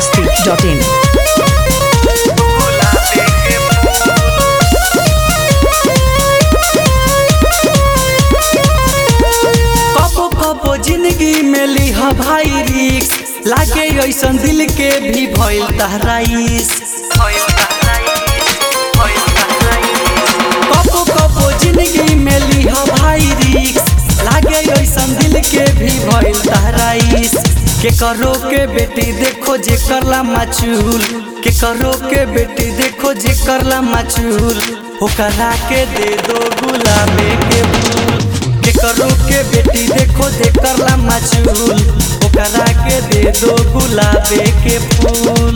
biharmasti.in। कबो कबो जिंदगी में लिहा भाई रिक्स लागे ऐसन दिल के भी भइल तहराइस। कबो कबो जिंदगी में लिहा भाई रिक्स लागे ऐसन दिल के भी भइल तहराइस। के करो के बेटी देखो जे करला मचूल, के करो के बेटी देखो जे करला मचूल, ओकरा के दे दो गुलाबे के फूल। के करो के बेटी देखो जे करला मचूल, ओकरा के दे दो गुलाबे के फूल।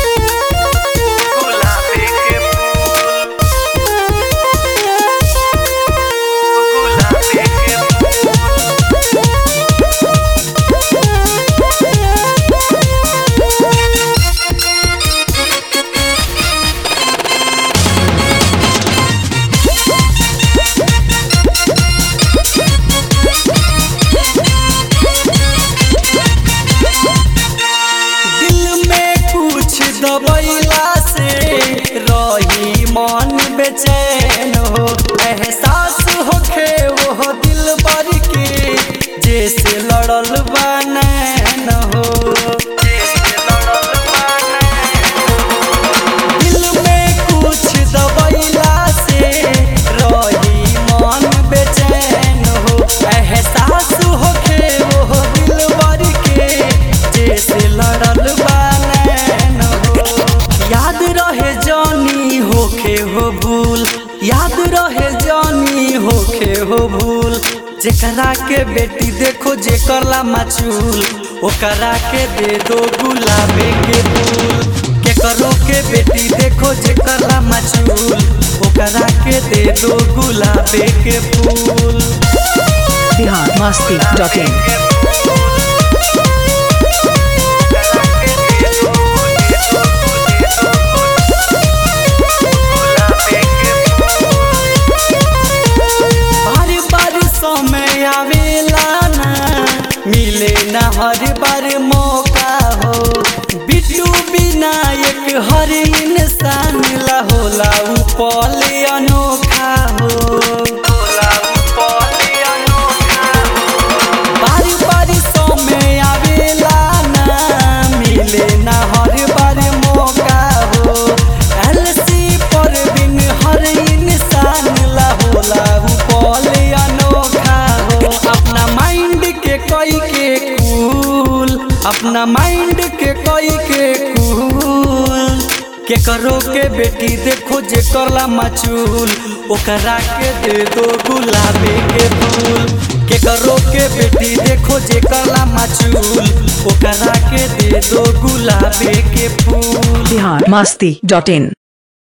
दबैला से रही मन बेचैन हो, एहसास होखे वो दिल बर के जैसे लड़ल बनैन हो। दिल में कुछ दबैला से रही मन बेचैन हो, एहसास होखे वो दिल बर के जैसे लड़ल बनैन हो। याद रहे जानी होखे हो भूल, याद रहे जानी होखे हो भूल, जेकरा के बेटी देखो जे करला मचूल, ओकरा के दे दो गुलाबे के फूल। के करो के बेटी देखो जे करला मचूल, ओकरा के दे दो गुलाबे के फूल। biharmasti.in। समय आवेला ना मिले ना हर बार मौका हो, बिट्टू बिना एक हर इंसान ला होला उ पल अनोखा हो। बार बार समय आवेला ना मिले ना हर बार मौका हो, एलसी पर बिन हर इंसान ला होला उ पल अनोखा हो। अपना माइंड के कोई के कूल, अपना माइंड के कोई के कूल, के करो के बेटी देखो जे करला मचूल, ओकरा के दे दो गुलाबे के फूल। के करो के बेटी देखो जे करला मचूल, ओकरा के दे दो गुलाबे के फूल। biharmasti.in।